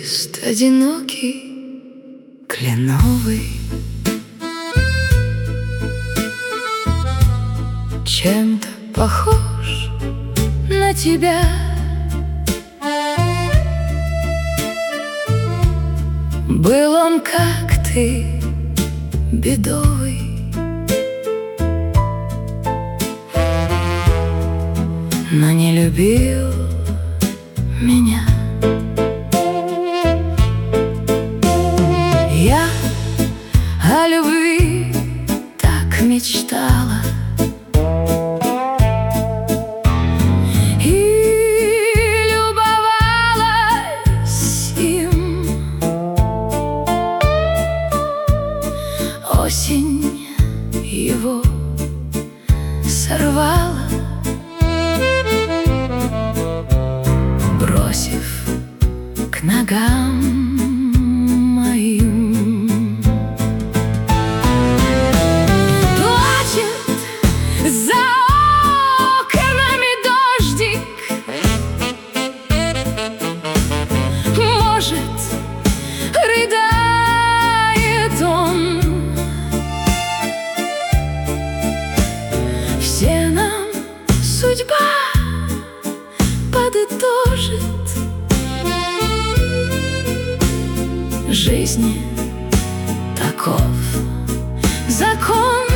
лист одинокий, кленовый, чем-то похож на тебя. Был он, как ты, бедовый, но не любил меня. Я о любви так мечтала и любовалась им. Осень его сорвала, бросив к ногам моим. Плачет за окнами дождик, может, рыдает он. Все нам судьба подытожит. Жизни таков закон.